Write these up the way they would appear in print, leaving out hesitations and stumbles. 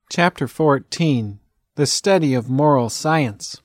Chapter 14. The Study of Moral Science.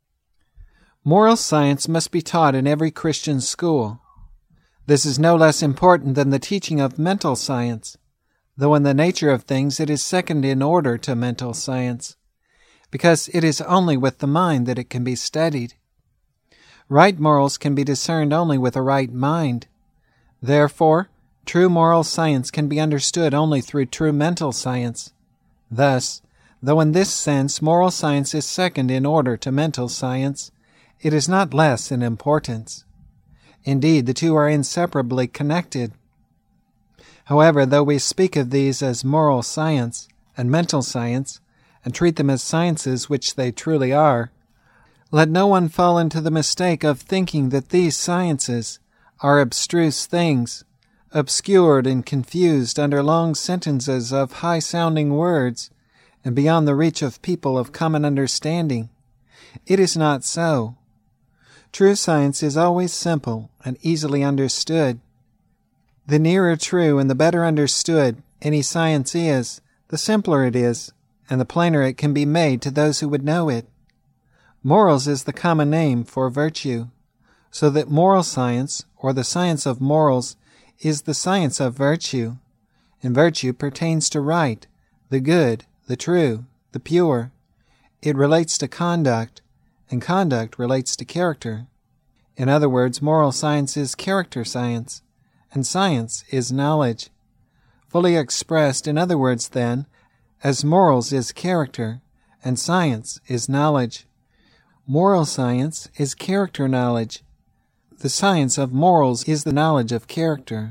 Moral science must be taught in every Christian school. This is no less important than the teaching of mental science, though in the nature of things it is second in order to mental science, because it is only with the mind that it can be studied. Right morals can be discerned only with a right mind. Therefore, true moral science can be understood only through true mental science. Thus, though in this sense moral science is second in order to mental science, it is not less in importance. Indeed, the two are inseparably connected. However, though we speak of these as moral science and mental science, and treat them as sciences which they truly are, let no one fall into the mistake of thinking that these sciences are abstruse things, obscured and confused under long sentences of high-sounding words, and beyond the reach of people of common understanding. It is not so. True science is always simple and easily understood. The nearer true and the better understood any science is, the simpler it is, and the plainer it can be made to those who would know it. Morals is the common name for virtue, so that moral science, or the science of morals, is the science of virtue, and virtue pertains to right, the good, the true, the pure. It relates to conduct, and conduct relates to character. In other words, moral science is character science, and science is knowledge. Fully expressed, in other words, then, as morals is character, and science is knowledge. Moral science is character knowledge. The science of morals is the knowledge of character.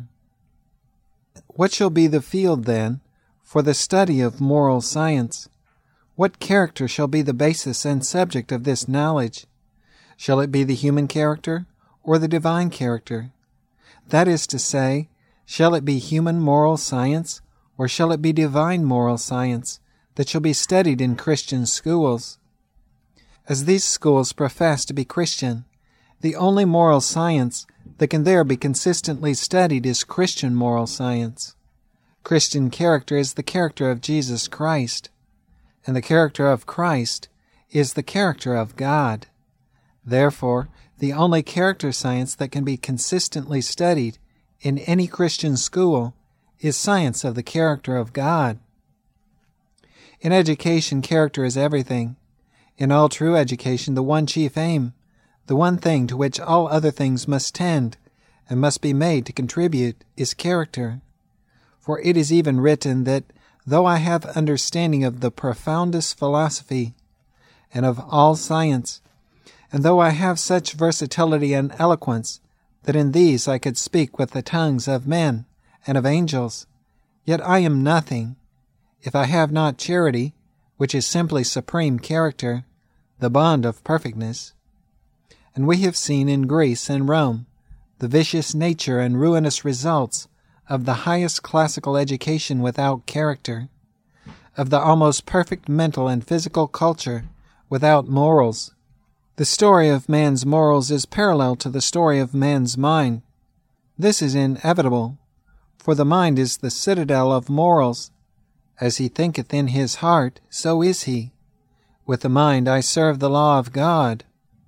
What shall be the field, then, for the study of moral science? What character shall be the basis and subject of this knowledge? Shall it be the human character or the divine character? That is to say, shall it be human moral science or shall it be divine moral science that shall be studied in Christian schools? As these schools profess to be Christian, the only moral science that can there be consistently studied is Christian moral science. Christian character is the character of Jesus Christ, and the character of Christ is the character of God. Therefore, the only character science that can be consistently studied in any Christian school is science of the character of God. In education, character is everything. In all true education, the one chief aim, the one thing to which all other things must tend and must be made to contribute, is character. For it is even written that, though I have understanding of the profoundest philosophy and of all science, and though I have such versatility and eloquence that in these I could speak with the tongues of men and of angels, yet I am nothing, if I have not charity, which is simply supreme character, the bond of perfectness. And we have seen in Greece and Rome the vicious nature and ruinous results of the highest classical education without character, of the almost perfect mental and physical culture without morals. The story of man's morals is parallel to the story of man's mind. This is inevitable, for the mind is the citadel of morals. As he thinketh in his heart, so is he. With the mind I serve the law of God.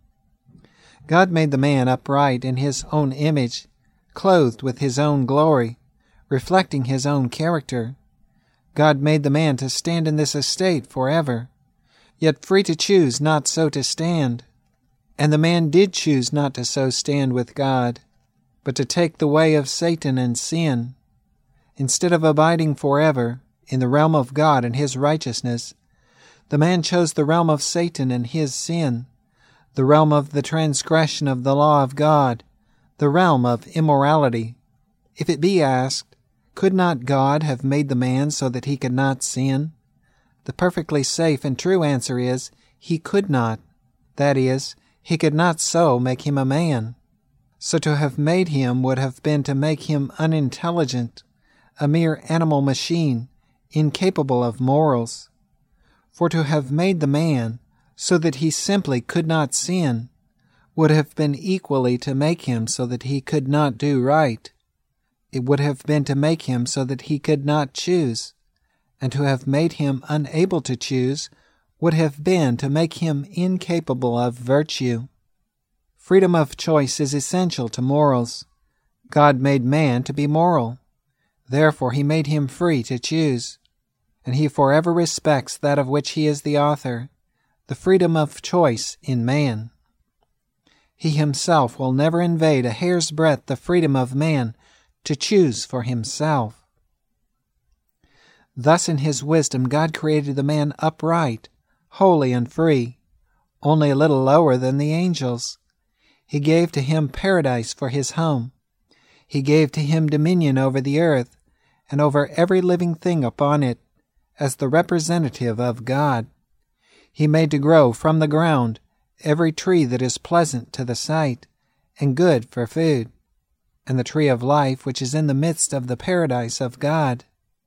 God made the man upright in his own image, clothed with his own glory, reflecting his own character. God made the man to stand in this estate forever, yet free to choose not so to stand. And the man did choose not to so stand with God, but to take the way of Satan and sin. Instead of abiding forever in the realm of God and his righteousness, the man chose the realm of Satan and his sin, the realm of the transgression of the law of God, the realm of immorality. If it be asked, could not God have made the man so that he could not sin? The perfectly safe and true answer is, he could not. That is, he could not so make him a man. So to have made him would have been to make him unintelligent, a mere animal machine, incapable of morals. For to have made the man so that he simply could not sin would have been equally to make him so that he could not do right. It would have been to make him so that he could not choose, and to have made him unable to choose would have been to make him incapable of virtue. Freedom of choice is essential to morals. God made man to be moral. Therefore he made him free to choose, and he forever respects that of which he is the author, the freedom of choice in man. He himself will never invade a hair's breadth the freedom of man to choose for himself. Thus in his wisdom God created the man upright, holy and free, only a little lower than the angels. He gave to him paradise for his home. He gave to him dominion over the earth and over every living thing upon it, as the representative of God. He made to grow from the ground every tree that is pleasant to the sight and good for food, and the tree of life which is in the midst of the paradise of God.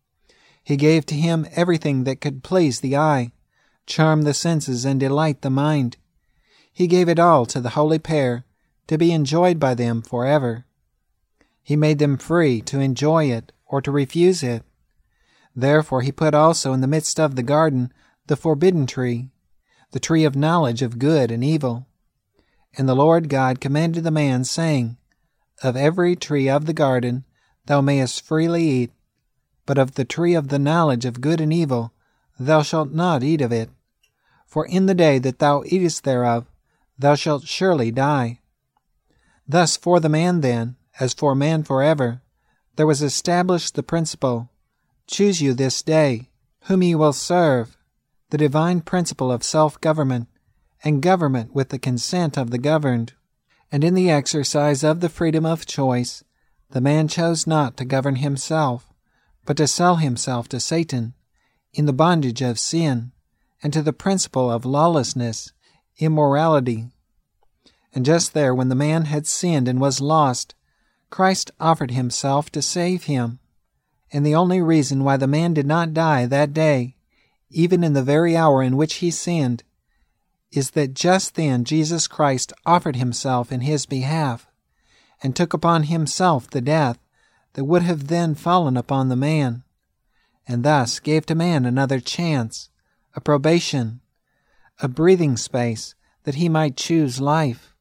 He gave to him everything that could please the eye, charm the senses, and delight the mind. He gave it all to the holy pair, to be enjoyed by them forever. He made them free to enjoy it or to refuse it. Therefore he put also in the midst of the garden the forbidden tree, the tree of knowledge of good and evil. And the Lord God commanded the man, saying, Of every tree of the garden thou mayest freely eat, but of the tree of the knowledge of good and evil thou shalt not eat of it. For in the day that thou eatest thereof thou shalt surely die. Thus for the man then, as for man forever, there was established the principle, Choose you this day whom ye will serve, the divine principle of self-government, and government with the consent of the governed. And in the exercise of the freedom of choice, the man chose not to govern himself, but to sell himself to Satan, in the bondage of sin, and to the principle of lawlessness, immorality. And just there, when the man had sinned and was lost, Christ offered himself to save him. And the only reason why the man did not die that day, even in the very hour in which he sinned, is that just then Jesus Christ offered himself in his behalf, and took upon himself the death that would have then fallen upon the man, and thus gave to man another chance, a probation, a breathing space, that he might choose life.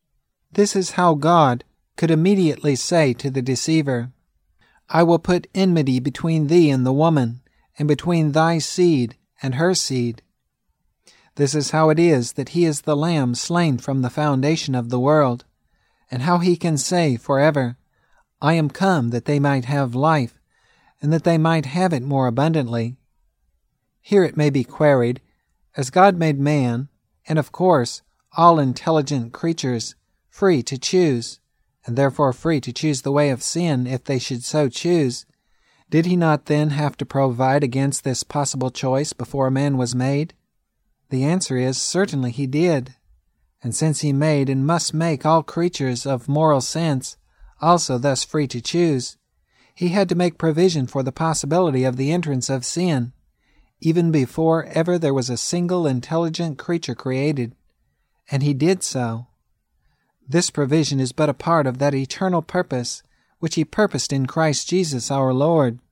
This is how God could immediately say to the deceiver, I will put enmity between thee and the woman, and between thy seed and her seed. This is how it is that he is the Lamb slain from the foundation of the world, and how he can say forever, I am come that they might have life, and that they might have it more abundantly. Here it may be queried, as God made man, and of course all intelligent creatures, free to choose, and therefore free to choose the way of sin if they should so choose, did he not then have to provide against this possible choice before man was made? The answer is, certainly he did. And since he made and must make all creatures of moral sense also thus free to choose, he had to make provision for the possibility of the entrance of sin, even before ever there was a single intelligent creature created, and he did so. This provision is but a part of that eternal purpose which he purposed in Christ Jesus our Lord.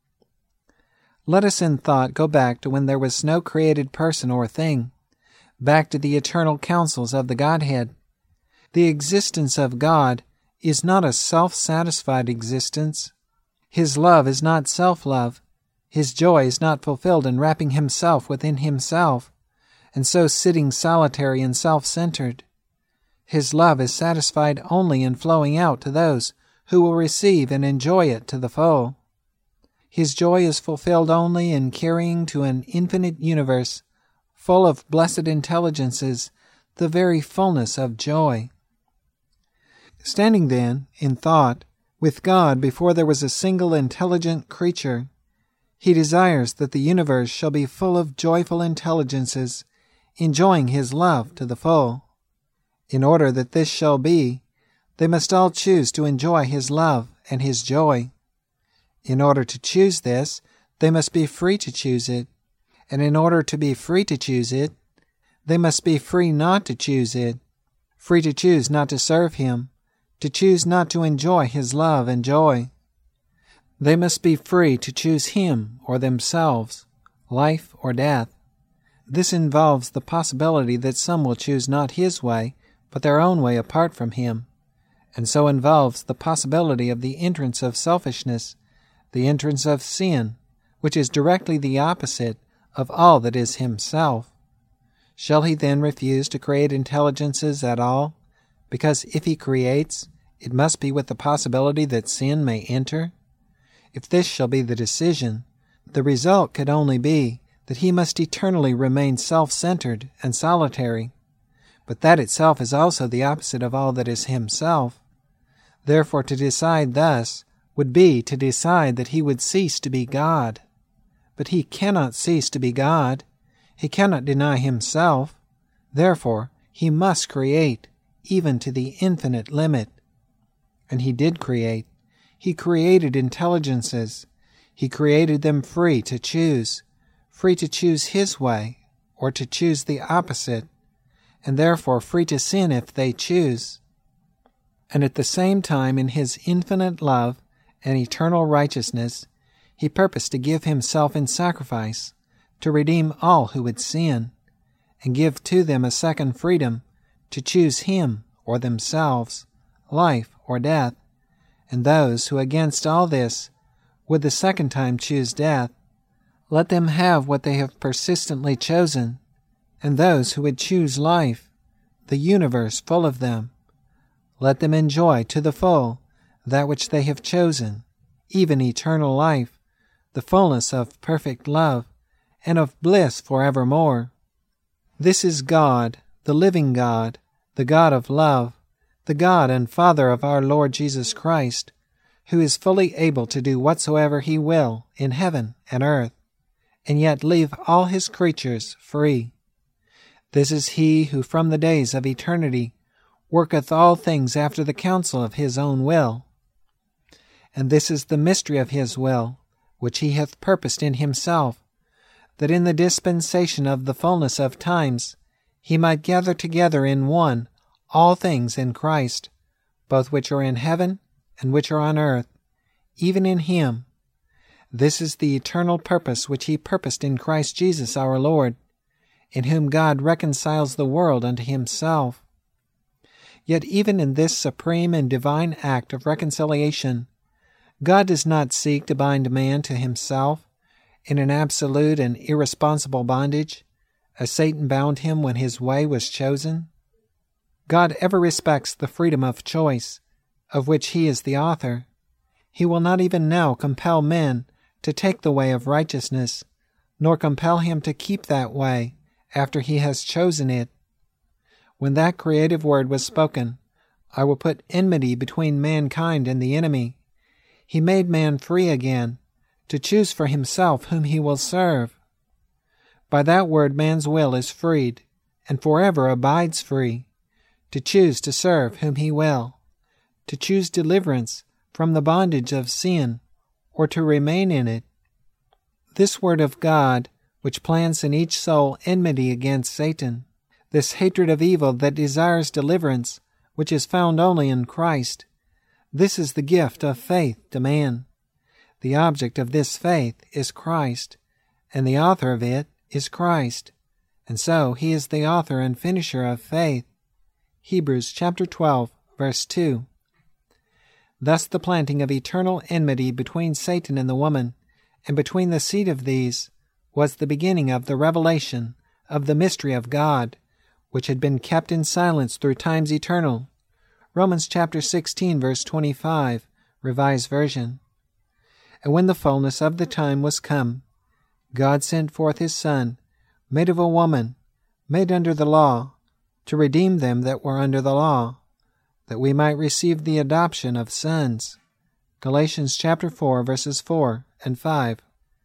Let us in thought go back to when there was no created person or thing, back to the eternal counsels of the Godhead. The existence of God is not a self-satisfied existence. His love is not self-love. His joy is not fulfilled in wrapping himself within himself, and so sitting solitary and self-centered. His love is satisfied only in flowing out to those who will receive and enjoy it to the full. His joy is fulfilled only in carrying to an infinite universe, full of blessed intelligences, the very fullness of joy. Standing then, in thought, with God before there was a single intelligent creature, he desires that the universe shall be full of joyful intelligences, enjoying his love to the full. In order that this shall be, they must all choose to enjoy his love and his joy. In order to choose this, they must be free to choose it, and in order to be free to choose it, they must be free not to choose it, free to choose not to serve him, to choose not to enjoy his love and joy. They must be free to choose him or themselves, life or death. This involves the possibility that some will choose not his way, but their own way apart from him, and so involves the possibility of the entrance of selfishness, the entrance of sin, which is directly the opposite of all that is himself. Shall he then refuse to create intelligences at all? Because if he creates, it must be with the possibility that sin may enter? If this shall be the decision, the result could only be that he must eternally remain self-centered and solitary. But that itself is also the opposite of all that is himself. Therefore to decide thus would be to decide that he would cease to be God. But he cannot cease to be God. He cannot deny himself. Therefore he must create, even to the infinite limit. And he did create. He created intelligences. He created them free to choose his way, or to choose the opposite, and therefore free to sin if they choose. And at the same time, in his infinite love and eternal righteousness, he purposed to give himself in sacrifice, to redeem all who would sin, and give to them a second freedom to choose him or themselves, life or death. And those who against all this would the second time choose death, let them have what they have persistently chosen, and those who would choose life, the universe full of them, let them enjoy to the full that which they have chosen, even eternal life, the fullness of perfect love, and of bliss forevermore. This is God, the living God, the God of love, the God and Father of our Lord Jesus Christ, who is fully able to do whatsoever he will in heaven and earth, and yet leave all his creatures free. This is he who from the days of eternity worketh all things after the counsel of his own will. And this is the mystery of his will, which he hath purposed in himself, that in the dispensation of the fullness of times he might gather together in one all things in Christ, both which are in heaven and which are on earth, even in him. This is the eternal purpose which he purposed in Christ Jesus our Lord, in whom God reconciles the world unto himself. Yet even in this supreme and divine act of reconciliation, God does not seek to bind man to himself in an absolute and irresponsible bondage, as Satan bound him when his way was chosen. God ever respects the freedom of choice, of which he is the author. He will not even now compel men to take the way of righteousness, nor compel him to keep that way after he has chosen it. When that creative word was spoken, I will put enmity between mankind and the enemy, he made man free again, to choose for himself whom he will serve. By that word man's will is freed, and forever abides free, to choose to serve whom he will, to choose deliverance from the bondage of sin, or to remain in it. This word of God, which plants in each soul enmity against Satan, this hatred of evil that desires deliverance, which is found only in Christ, this is the gift of faith to man. The object of this faith is Christ, and the author of it is Christ, and so he is the author and finisher of faith. Hebrews chapter 12, verse 2. Thus the planting of eternal enmity between Satan and the woman, and between the seed of these, was the beginning of the revelation of the mystery of God, which had been kept in silence through times eternal. Romans chapter 16, verse 25, Revised Version. And when the fullness of the time was come, God sent forth his Son, made of a woman, made under the law, to redeem them that were under the law, that we might receive the adoption of sons. Galatians chapter 4, verses 4 and 5.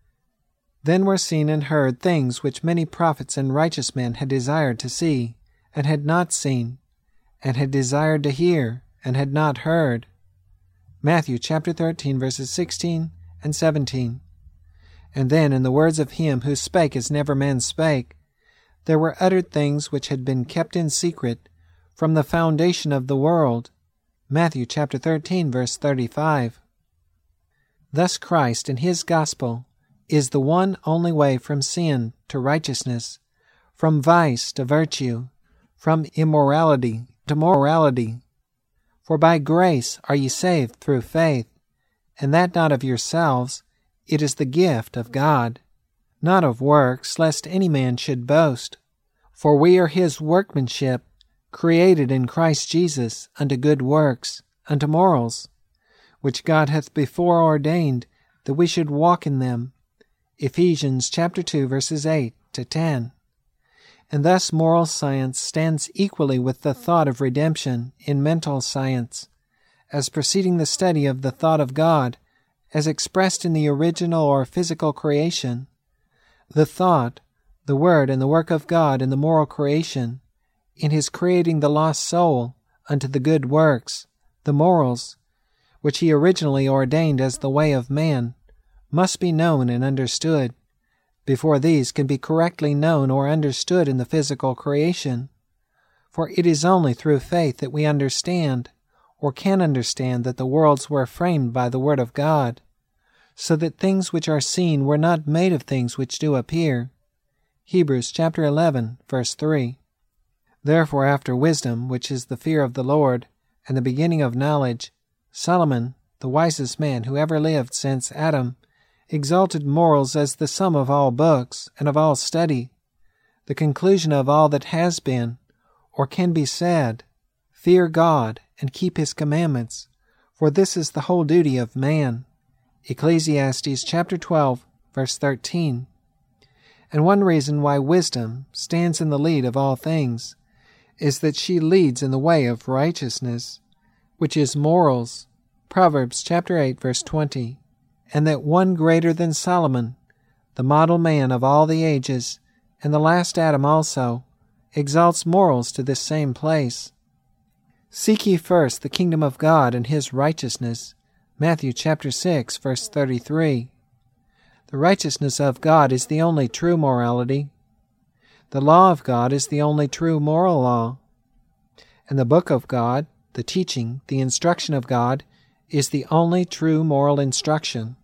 Then were seen and heard things which many prophets and righteous men had desired to see, and had not seen, and had desired to hear, and had not heard. Matthew chapter 13, verses 16 and 17. And then in the words of him who spake as never man spake, there were uttered things which had been kept in secret from the foundation of the world. Matthew chapter 13, verse 35. Thus Christ and His gospel is the one only way from sin to righteousness, from vice to virtue, from immorality to morality. For by grace are ye saved through faith, and that not of yourselves, it is the gift of God, not of works, lest any man should boast. For we are His workmanship, created in Christ Jesus unto good works, unto morals, which God hath before ordained that we should walk in them. Ephesians chapter 2, verses 8 to 10. And thus moral science stands equally with the thought of redemption in mental science, as preceding the study of the thought of God as expressed in the original or physical creation. The thought, the word, and the work of God in the moral creation, in His creating the lost soul unto the good works, the morals, which He originally ordained as the way of man, must be known and understood, before these can be correctly known or understood in the physical creation. For it is only through faith that we understand, or can understand, that the worlds were framed by the Word of God, so that things which are seen were not made of things which do appear. Hebrews chapter 11, verse 3. Therefore after wisdom, which is the fear of the Lord, and the beginning of knowledge, Solomon, the wisest man who ever lived since Adam, exalted morals as the sum of all books and of all study, the conclusion of all that has been, or can be said. Fear God and keep His commandments, for this is the whole duty of man. Ecclesiastes chapter 12, verse 13. And one reason why wisdom stands in the lead of all things is that she leads in the way of righteousness, which is morals. Proverbs chapter 8, verse 20. And that one greater than Solomon, the model man of all the ages, and the last Adam also, exalts morals to this same place. Seek ye first the kingdom of God and His righteousness. Matthew chapter 6, verse 33. The righteousness of God is the only true morality. The law of God is the only true moral law. And the book of God, the teaching, the instruction of God, is the only true moral instruction.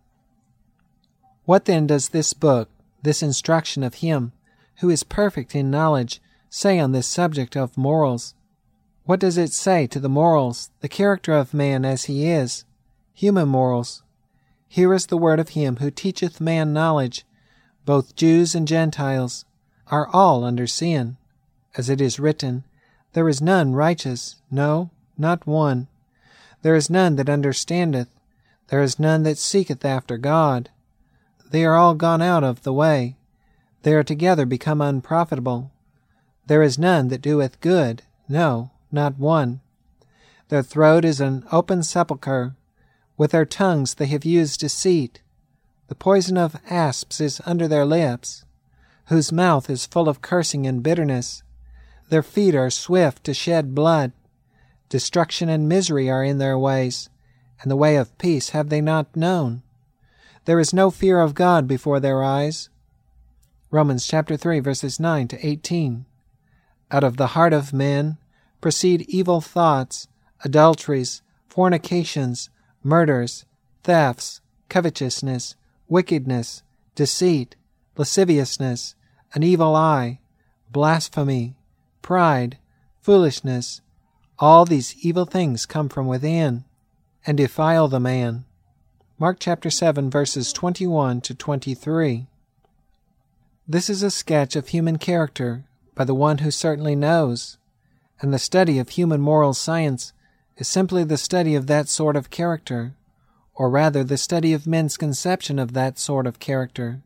What then does this book, this instruction of Him, who is perfect in knowledge, say on this subject of morals? What does it say to the morals, the character of man as he is, human morals? Here is the word of Him who teacheth man knowledge, both Jews and Gentiles are all under sin. As it is written, There is none righteous, no, not one. There is none that understandeth, there is none that seeketh after God. They are all gone out of the way, they are together become unprofitable. There is none that doeth good, no, not one. Their throat is an open sepulchre, with their tongues they have used deceit. The poison of asps is under their lips, whose mouth is full of cursing and bitterness. Their feet are swift to shed blood. Destruction and misery are in their ways, and the way of peace have they not known. There is no fear of God before their eyes. Romans chapter 3, verses 9 to 18. Out of the heart of men proceed evil thoughts, adulteries, fornications, murders, thefts, covetousness, wickedness, deceit, lasciviousness, an evil eye, blasphemy, pride, foolishness. All these evil things come from within, and defile the man. Mark chapter 7, verses 21 to 23. This is a sketch of human character by the one who certainly knows, and the study of human moral science is simply the study of that sort of character, or rather the study of men's conception of that sort of character.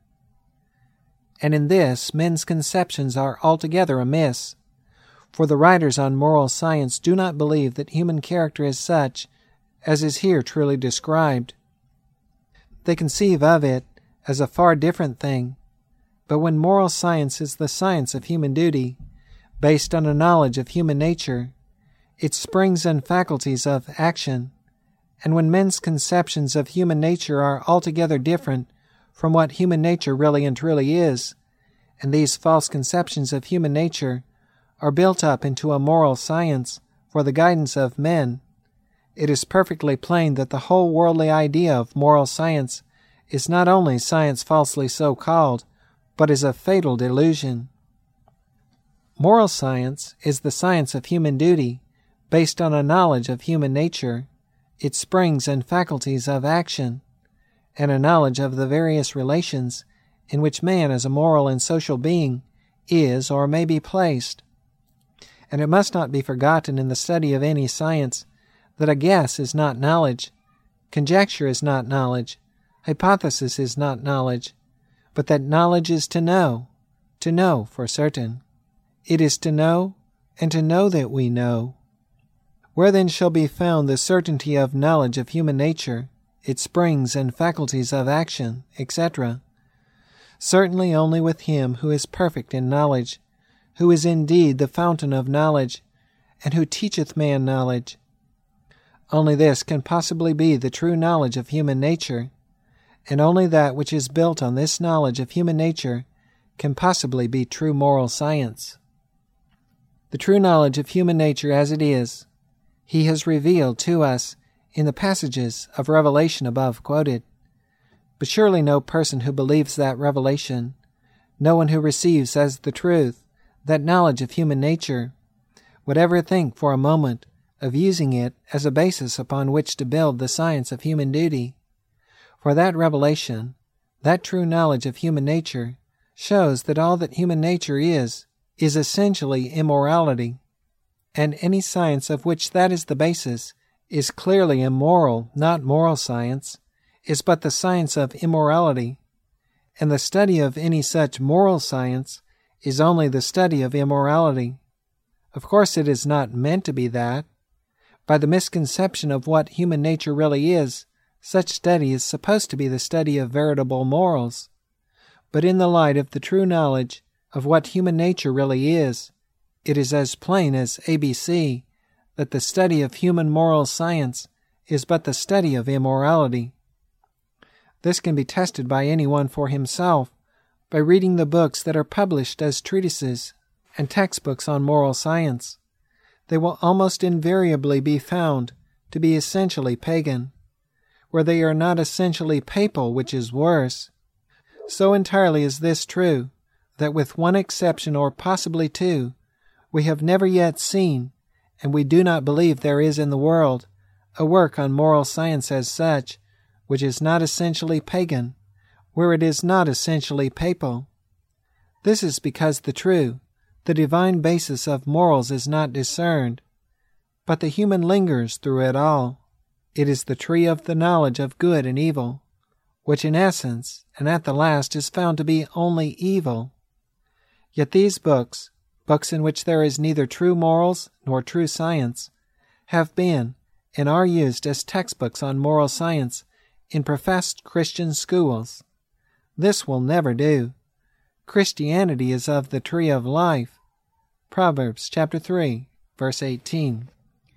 And in this, men's conceptions are altogether amiss, for the writers on moral science do not believe that human character is such as is here truly described. They conceive of it as a far different thing, but when moral science is the science of human duty, based on a knowledge of human nature, its springs and faculties of action, and when men's conceptions of human nature are altogether different from what human nature really and truly is, and these false conceptions of human nature are built up into a moral science for the guidance of men, it is perfectly plain that the whole worldly idea of moral science is not only science falsely so called, but is a fatal delusion. Moral science is the science of human duty, based on a knowledge of human nature, its springs and faculties of action, and a knowledge of the various relations in which man as a moral and social being is or may be placed. And it must not be forgotten in the study of any science that a guess is not knowledge, conjecture is not knowledge, hypothesis is not knowledge, but that knowledge is to know for certain. It is to know, and to know that we know. Where then shall be found the certainty of knowledge of human nature, its springs and faculties of action, etc.? Certainly only with him who is perfect in knowledge, who is indeed the fountain of knowledge, and who teacheth man knowledge. Only this can possibly be the true knowledge of human nature, and only that which is built on this knowledge of human nature can possibly be true moral science. The true knowledge of human nature as it is, he has revealed to us in the passages of Revelation above quoted. But surely no person who believes that revelation, no one who receives as the truth that knowledge of human nature, would ever think for a moment of using it as a basis upon which to build the science of human duty. For that revelation, that true knowledge of human nature, shows that all that human nature is essentially immorality, and any science of which that is the basis is clearly immoral, not moral science, is but the science of immorality, and the study of any such moral science is only the study of immorality. Of course it is not meant to be that. By the misconception of what human nature really is, such study is supposed to be the study of veritable morals. But in the light of the true knowledge of what human nature really is, it is as plain as ABC that the study of human moral science is but the study of immorality. This can be tested by anyone for himself by reading the books that are published as treatises and textbooks on moral science. They will almost invariably be found to be essentially pagan, where they are not essentially papal, which is worse. So entirely is this true, that with one exception or possibly two, we have never yet seen, and we do not believe there is in the world, a work on moral science as such, which is not essentially pagan, where it is not essentially papal. This is because the divine basis of morals is not discerned, but the human lingers through it all. It is the tree of the knowledge of good and evil, which in essence and at the last is found to be only evil. Yet these books in which there is neither true morals nor true science, have been and are used as textbooks on moral science in professed Christian schools. This will never do. Christianity is of the tree of life. Proverbs chapter 3, verse 18.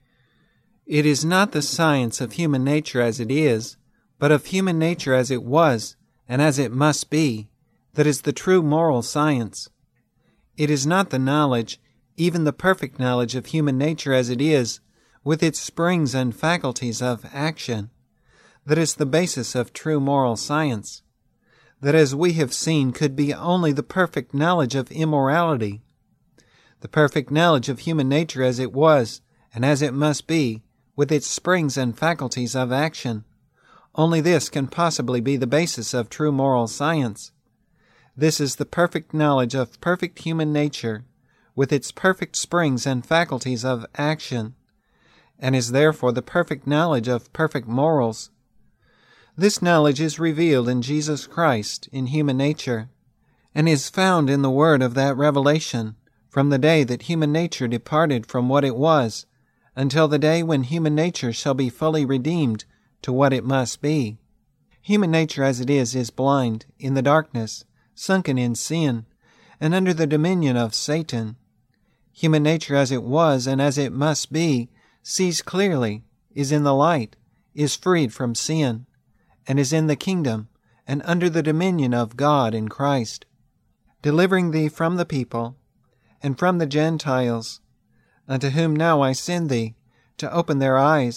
It is not the science of human nature as it is, but of human nature as it was and as it must be, that is the true moral science. It is not the knowledge, even the perfect knowledge of human nature as it is, with its springs and faculties of action, that is the basis of true moral science, that as we have seen could be only the perfect knowledge of immorality. The perfect knowledge of human nature as it was and as it must be, with its springs and faculties of action. Only this can possibly be the basis of true moral science. This is the perfect knowledge of perfect human nature, with its perfect springs and faculties of action, and is therefore the perfect knowledge of perfect morals. This knowledge is revealed in Jesus Christ in human nature, and is found in the word of that revelation from the day that human nature departed from what it was, until the day when human nature shall be fully redeemed to what it must be. Human nature as it is blind, in the darkness, sunken in sin, and under the dominion of Satan. Human nature as it was and as it must be, sees clearly, is in the light, is freed from sin, and is in the kingdom and under the dominion of God in Christ, delivering thee from the people and from the Gentiles, unto whom now I send thee, to open their eyes,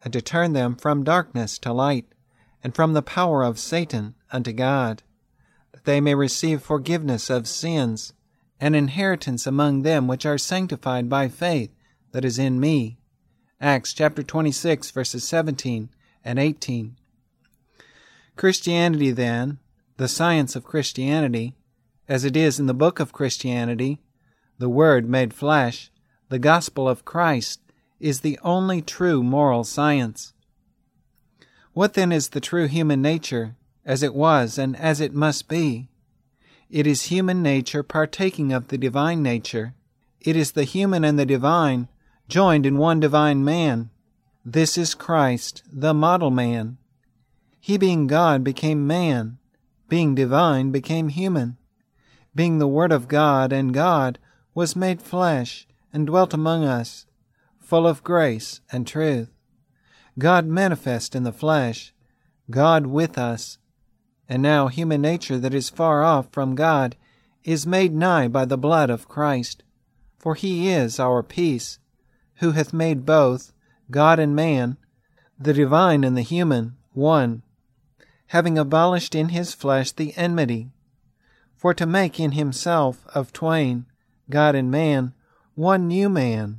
and to turn them from darkness to light, and from the power of Satan unto God, that they may receive forgiveness of sins, and inheritance among them which are sanctified by faith that is in me. Acts chapter 26, verses 17 and 18. Christianity, then, the science of Christianity, as it is in the book of Christianity, the Word made flesh, the gospel of Christ, is the only true moral science. What then is the true human nature, as it was and as it must be? It is human nature partaking of the divine nature. It is the human and the divine joined in one divine man. This is Christ, the model man. He, being God, became man. Being divine, became human. Being the Word of God and God, was made flesh and dwelt among us, full of grace and truth. God manifest in the flesh, God with us. And now human nature that is far off from God is made nigh by the blood of Christ. For he is our peace, who hath made both, God and man, the divine and the human, one, having abolished in his flesh the enmity, for to make in himself of twain, God and man, one new man,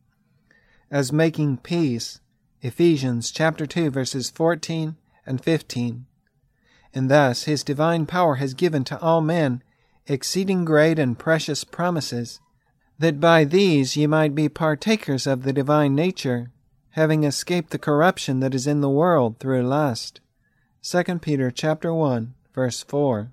as making peace, Ephesians chapter 2, verses 14 and 15. And thus his divine power has given to all men exceeding great and precious promises, that by these ye might be partakers of the divine nature, having escaped the corruption that is in the world through lust. 2 Peter chapter 1, verse 4.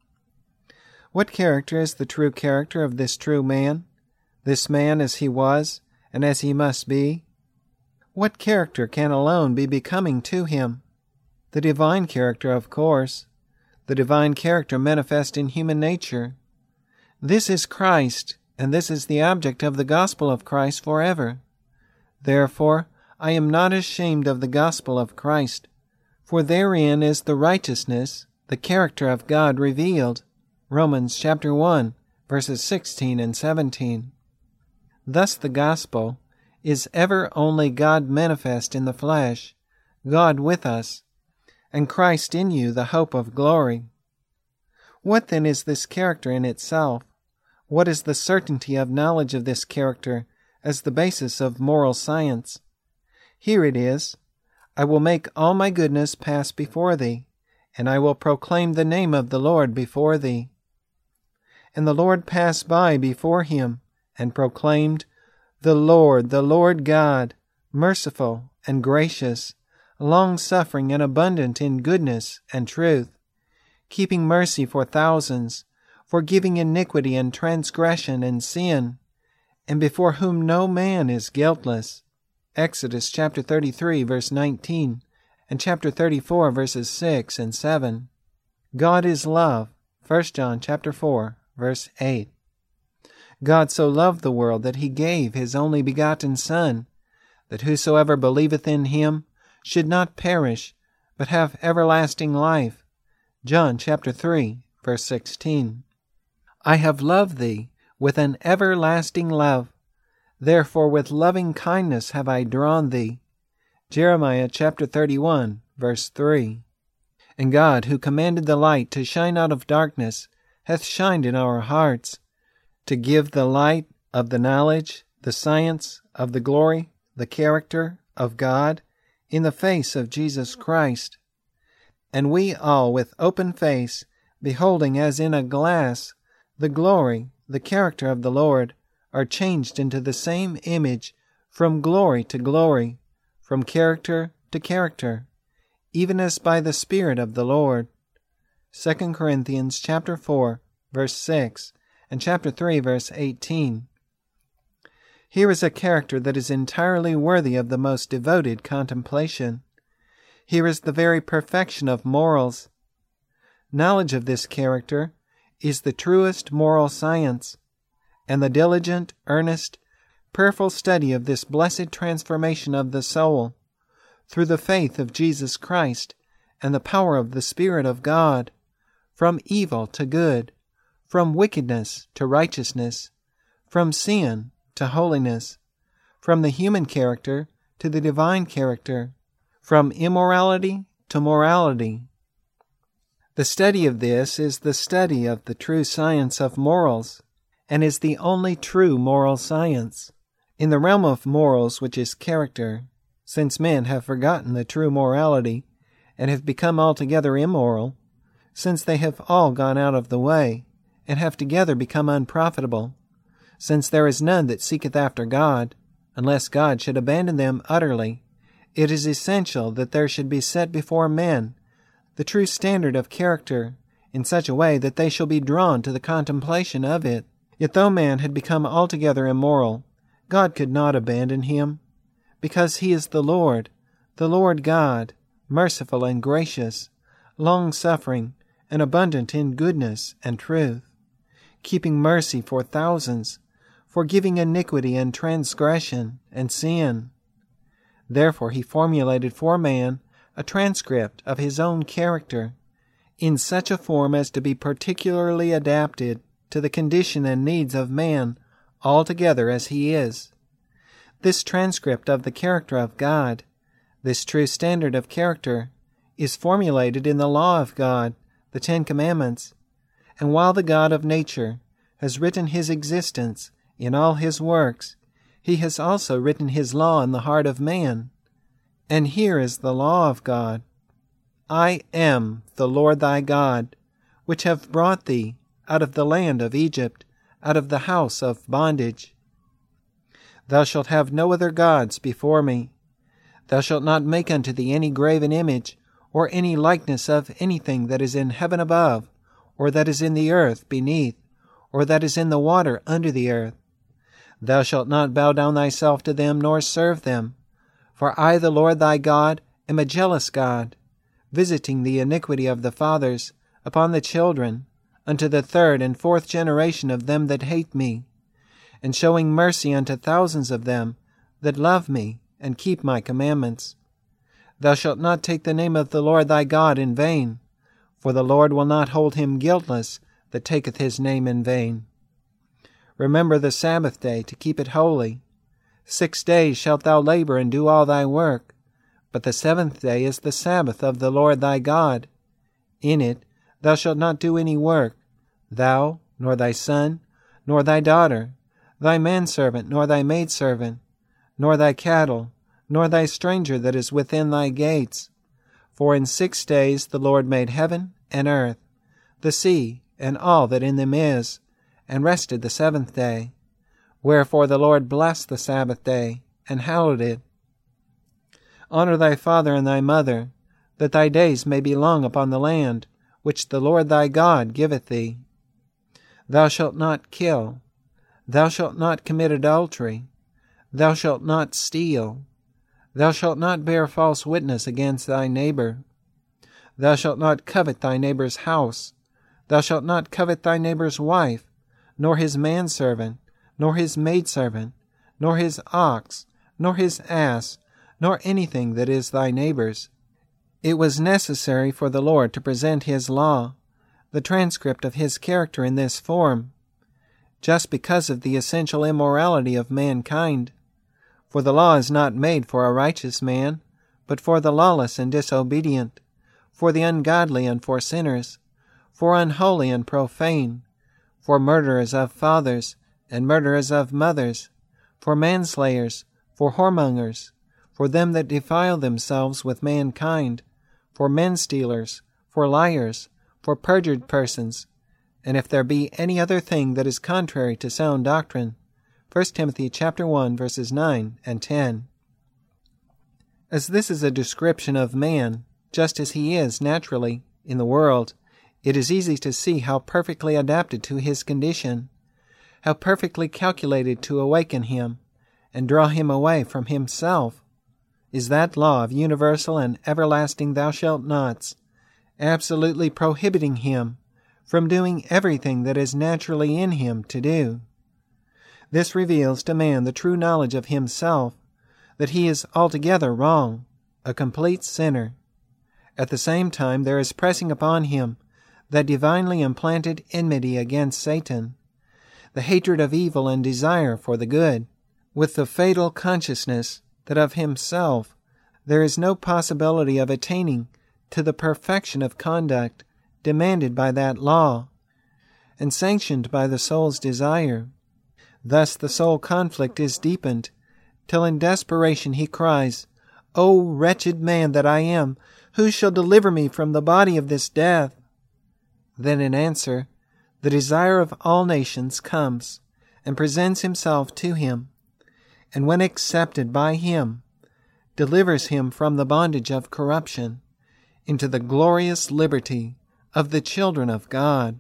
What character is the true character of this true man, this man as he was and as he must be? What character can alone be becoming to him? The divine character, of course, the divine character manifest in human nature. This is Christ, and this is the object of the gospel of Christ forever. Therefore, I am not ashamed of the gospel of Christ, for therein is the righteousness, the character of God revealed. Romans chapter 1, verses 16 and 17. Thus the gospel is ever only God manifest in the flesh, God with us, and Christ in you, the hope of glory. What then is this character in itself? What is the certainty of knowledge of this character as the basis of moral science? Here it is: I will make all my goodness pass before thee, and I will proclaim the name of the Lord before thee. And the Lord passed by before him, and proclaimed, the Lord God, merciful and gracious, long-suffering and abundant in goodness and truth, keeping mercy for thousands, forgiving iniquity and transgression and sin, and before whom no man is guiltless. Exodus chapter 33, verse 19, and chapter 34, verses 6 and 7. God is love. 1 John chapter 4, verse 8. God so loved the world that he gave his only begotten Son, that whosoever believeth in him should not perish, but have everlasting life. John chapter 3, verse 16. I have loved thee with an everlasting love. Therefore with loving kindness have I drawn thee. Jeremiah chapter 31, verse 3. And God, who commanded the light to shine out of darkness, hath shined in our hearts, to give the light of the knowledge, the science of the glory, the character of God, in the face of Jesus Christ. And we all with open face, beholding as in a glass the glory, the character of the Lord, are changed into the same image from glory to glory, from character to character, even as by the Spirit of the Lord. 2 Corinthians chapter 4, verse 6, and chapter 3, verse 18. Here is a character that is entirely worthy of the most devoted contemplation. Here is the very perfection of morals. Knowledge of this character is the truest moral science, and the diligent, earnest, prayerful study of this blessed transformation of the soul, through the faith of Jesus Christ and the power of the Spirit of God, from evil to good, from wickedness to righteousness, from sin to holiness, from the human character to the divine character, from immorality to morality. The study of this is the study of the true science of morals, and is the only true moral science. In the realm of morals, which is character, since men have forgotten the true morality, and have become altogether immoral, since they have all gone out of the way, and have together become unprofitable, since there is none that seeketh after God, unless God should abandon them utterly, it is essential that there should be set before men the true standard of character, in such a way that they shall be drawn to the contemplation of it. Yet though man had become altogether immoral, God could not abandon him, because he is the Lord God, merciful and gracious, long-suffering, and abundant in goodness and truth, keeping mercy for thousands, forgiving iniquity and transgression and sin. Therefore he formulated for man a transcript of his own character, in such a form as to be particularly adapted to the condition and needs of man altogether as he is. This transcript of the character of God, this true standard of character, is formulated in the law of God, the Ten Commandments, and while the God of nature has written his existence in all his works, he has also written his law in the heart of man. And here is the law of God. I am the Lord thy God, which have brought thee out of the land of Egypt, out of the house of bondage. Thou shalt have no other gods before me. Thou shalt not make unto thee any graven image, or any likeness of anything that is in heaven above, or that is in the earth beneath, or that is in the water under the earth. Thou shalt not bow down thyself to them, nor serve them. For I, the Lord thy God, am a jealous God, visiting the iniquity of the fathers upon the children, unto the third and fourth generation of them that hate me, and showing mercy unto thousands of them that love me and keep my commandments. Thou shalt not take the name of the Lord thy God in vain, for the Lord will not hold him guiltless that taketh his name in vain. Remember the Sabbath day to keep it holy. 6 days shalt thou labor and do all thy work, but the seventh day is the Sabbath of the Lord thy God. In it thou shalt not do any work, thou, nor thy son, nor thy daughter, thy manservant, nor thy maidservant, nor thy cattle, nor thy stranger that is within thy gates. For in 6 days the Lord made heaven and earth, the sea, and all that in them is, and rested the seventh day. Wherefore the Lord blessed the Sabbath day, and hallowed it. Honor thy father and thy mother, that thy days may be long upon the land, which the Lord thy God giveth thee. Thou shalt not kill. Thou shalt not commit adultery. Thou shalt not steal. Thou shalt not bear false witness against thy neighbor. Thou shalt not covet thy neighbor's house. Thou shalt not covet thy neighbor's wife, nor his manservant, nor his maidservant, nor his ox, nor his ass, nor anything that is thy neighbor's. It was necessary for the Lord to present his law, the transcript of his character in this form, just because of the essential immorality of mankind. For the law is not made for a righteous man, but for the lawless and disobedient, for the ungodly and for sinners, for unholy and profane, for murderers of fathers, and murderers of mothers, for manslayers, for whoremongers, for them that defile themselves with mankind, for men-stealers, for liars, for perjured persons, and if there be any other thing that is contrary to sound doctrine. 1 Timothy chapter 1, verses 9 and 10. As this is a description of man, just as he is naturally in the world, it is easy to see how perfectly adapted to his condition, how perfectly calculated to awaken him and draw him away from himself, is that law of universal and everlasting thou shalt nots, absolutely prohibiting him from doing everything that is naturally in him to do. This reveals to man the true knowledge of himself, that he is altogether wrong, a complete sinner. At the same time there is pressing upon him that divinely implanted enmity against Satan, the hatred of evil and desire for the good, with the fatal consciousness that of himself there is no possibility of attaining to the perfection of conduct demanded by that law and sanctioned by the soul's desire. Thus the soul conflict is deepened, till in desperation he cries, "O wretched man that I am, who shall deliver me from the body of this death?" Then in answer, the desire of all nations comes and presents himself to him, and when accepted by him, delivers him from the bondage of corruption into the glorious liberty of the children of God.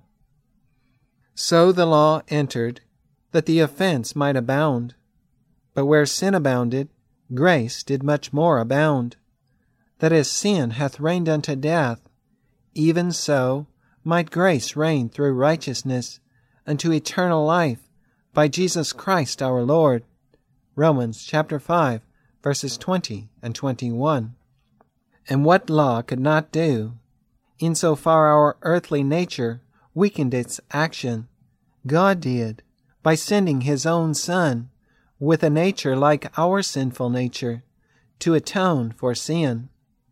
So the law entered, that the offense might abound. But where sin abounded, grace did much more abound, that as sin hath reigned unto death, even so might grace reign through righteousness unto eternal life by Jesus Christ our Lord. Romans chapter 5, verses 20 and 21. And what law could not do, insofar our earthly nature weakened its action, God did, by sending his own Son, with a nature like our sinful nature, to atone for sin.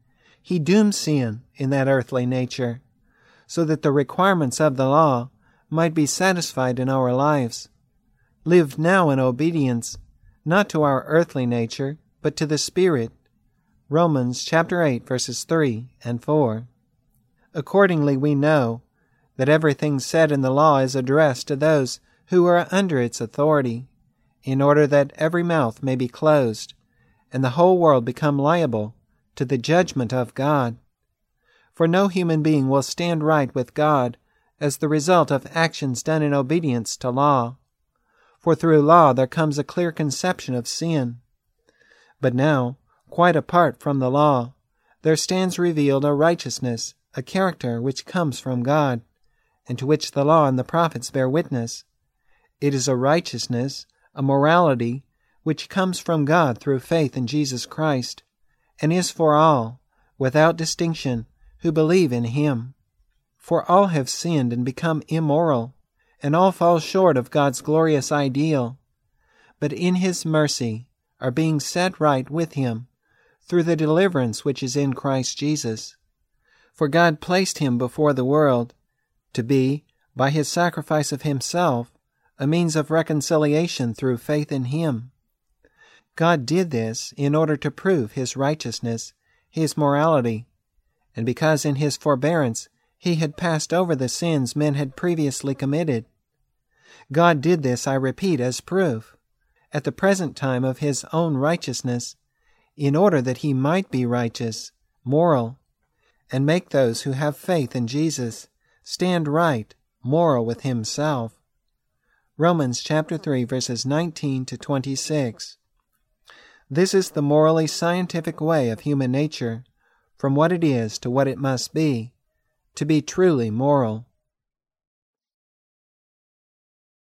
He doomed sin in that earthly nature, so that the requirements of the law might be satisfied in our lives, lived now in obedience, not to our earthly nature, but to the Spirit. Romans chapter 8, verses 3 and 4. Accordingly we know that everything said in the law is addressed to those who are under its authority, in order that every mouth may be closed, and the whole world become liable to the judgment of God. For no human being will stand right with God as the result of actions done in obedience to law. For through law there comes a clear conception of sin. But now, quite apart from the law, there stands revealed a righteousness, a character which comes from God, and to which the law and the prophets bear witness. It is a righteousness, a morality, which comes from God through faith in Jesus Christ, and is for all, without distinction, who believe in him. For all have sinned and become immoral, and all fall short of God's glorious ideal, but in his mercy are being set right with him through the deliverance which is in Christ Jesus. For God placed him before the world to be, by his sacrifice of himself, a means of reconciliation through faith in him. God did this in order to prove his righteousness, his morality, and because in his forbearance he had passed over the sins men had previously committed. God did this, I repeat, as proof, at the present time of his own righteousness, in order that he might be righteous, moral, and make those who have faith in Jesus stand right, moral with himself. Romans chapter 3, verses 19 to 26. This is the morally scientific way of human nature, from what it is to what it must be, to be truly moral.